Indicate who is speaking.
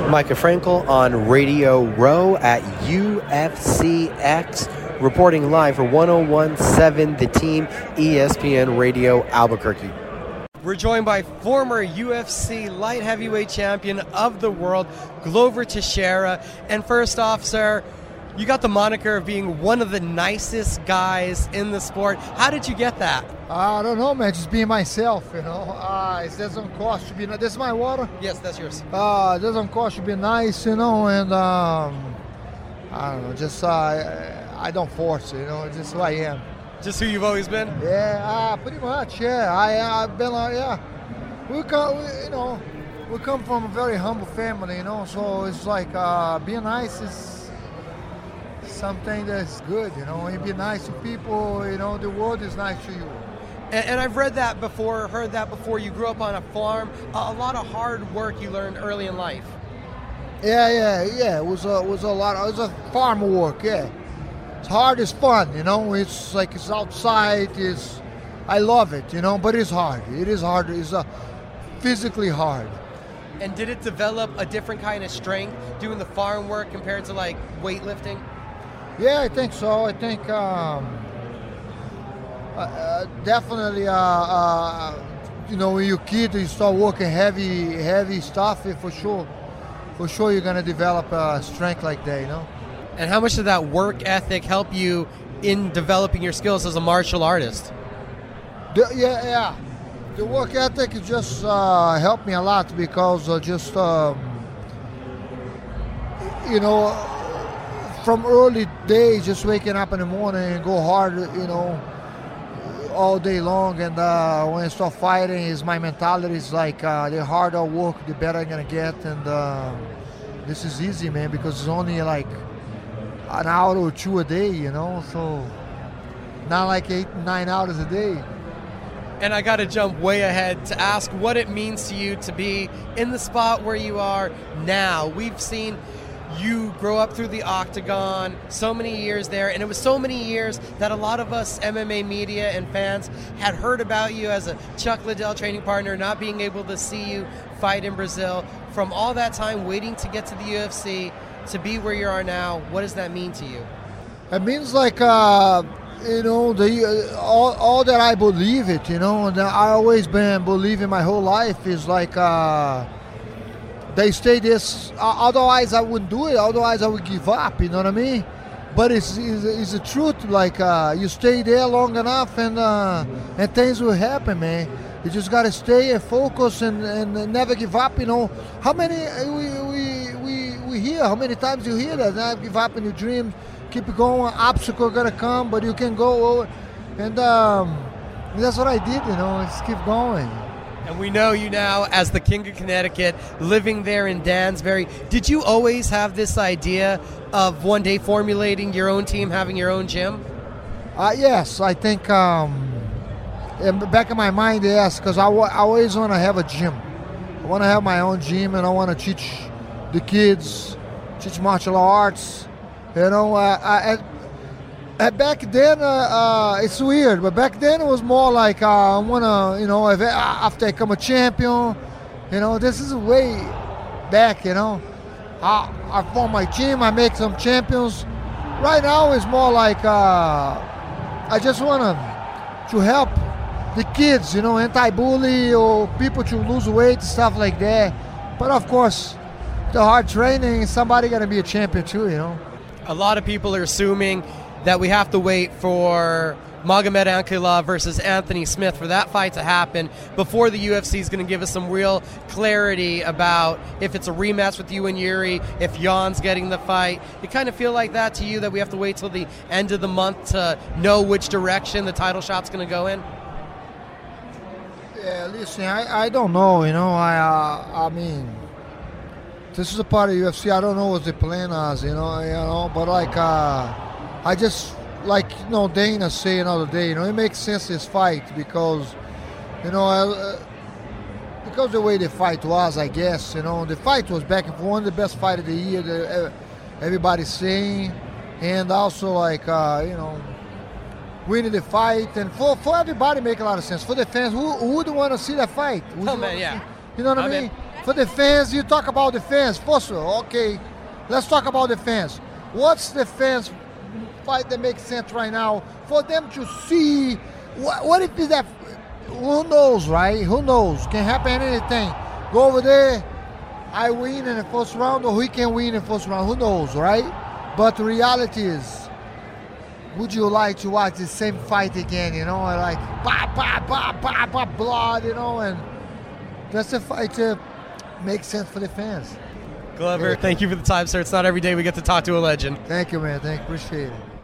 Speaker 1: Micah Frankel on Radio Row at UFCX, reporting live for 101.7 The Team, ESPN Radio Albuquerque. We're joined by former UFC light heavyweight champion of the world, Glover Teixeira. And first off, sir, you got the moniker of being one of the nicest guys in the sport. How did you get that?
Speaker 2: I don't know, man. Just being myself, you know. It doesn't cost to be nice. This is my water?
Speaker 1: Yes, that's yours.
Speaker 2: It doesn't cost to be nice, you know, and I don't know. Just I don't force it, you know. It's just who I am.
Speaker 1: Just who you've always been?
Speaker 2: Yeah, pretty much. Yeah, I've been. Yeah, we come from a very humble family, you know. So it's like being nice is something that's good, you know. You be nice to people, you know. The world is nice to you.
Speaker 1: And I've read that before, heard that before. You grew up on a farm. A lot of hard work you learned early in life.
Speaker 2: Yeah. It was a lot. It was a farm work. Yeah. It's hard, it's fun, you know. It's like it's outside. I love it, you know. But it's hard. It is hard. It's physically hard.
Speaker 1: And did it develop a different kind of strength doing the farm work compared to like weightlifting?
Speaker 2: Yeah, I think so. I think definitely. You know, when you're a kid, you start working heavy stuff. For sure, you're gonna develop strength like that, you know.
Speaker 1: And how much did that work ethic help you in developing your skills as a martial artist?
Speaker 2: Yeah. The work ethic just helped me a lot because you know, from early days, just waking up in the morning and go hard, you know, all day long. And when I start fighting, is my mentality is like the harder I work, the better I'm gonna get. And this is easy, man, because it's only like an hour or two a day, you know, so not like 8-9 hours a day.
Speaker 1: And I got to jump way ahead to ask what it means to you to be in the spot where you are now. We've seen you grow up through the octagon, so many years there, and it was so many years that a lot of us MMA media and fans had heard about you as a Chuck Liddell training partner, not being able to see you fight in Brazil. From all that time waiting to get to the UFC, to be where you are now, what does that mean to you?
Speaker 2: It means like, you know, all that I believe it, you know, and I always been believing my whole life is like, they stay this, otherwise I wouldn't do it, otherwise I would give up, you know what I mean? But it's the truth, like you stay there long enough and things will happen, man. You just gotta stay and focus and never give up, you know. How many, we hear, how many times you hear that, never give up in your dreams, keep going, obstacle gonna come, but you can go over. And that's what I did, you know, just keep going.
Speaker 1: And we know you now as the King of Connecticut, living there in Dansbury. Did you always have this idea of one day formulating your own team, having your own gym?
Speaker 2: Yes, I think in the back of my mind, yes, because I always want to have a gym. I want to have my own gym, and I want to teach the kids, teach martial arts. You know, back then, it's weird, but back then it was more like I want to, you know, after I become a champion, you know, this is way back, you know. I form my team, I make some champions. Right now it's more like I just want to help the kids, you know, anti-bully or people to lose weight, stuff like that. But of course, the hard training, somebody got to be a champion too, you know.
Speaker 1: A lot of people are assuming that we have to wait for Magomed Ankalaev versus Anthony Smith for that fight to happen before the UFC is going to give us some real clarity about if it's a rematch with you and Yuri, if Jan's getting the fight. You kind of feel like that to you, that we have to wait till the end of the month to know which direction the title shot's going to go in?
Speaker 2: Yeah, listen, I don't know, you know. I mean, this is a part of UFC. I don't know what the plan is, you know. But like, I just, like, you know, Dana say another day, you know, it makes sense this fight because, you know, because the way the fight was, I guess, you know, the fight was back and forth, one of the best fight of the year that everybody's saying, and also like, you know, winning the fight, and for everybody make a lot of sense. For the fans, who would want to see that fight?
Speaker 1: Oh man, yeah.
Speaker 2: You know what I mean? For the fans, you talk about the fans. First, okay, let's talk about the fans. What's the fans fight that makes sense right now for them to see? What if is that? Who knows, right? Who knows? Can happen anything. Go over there, I win in the first round, or he can win in the first round. Who knows, right? But the reality is, would you like to watch the same fight again? You know, like blood, you know, and that's a fight to make sense for the fans.
Speaker 1: Glover, thank you for the time, sir. It's not every day we get to talk to a legend.
Speaker 2: Thank you, man. Appreciate it.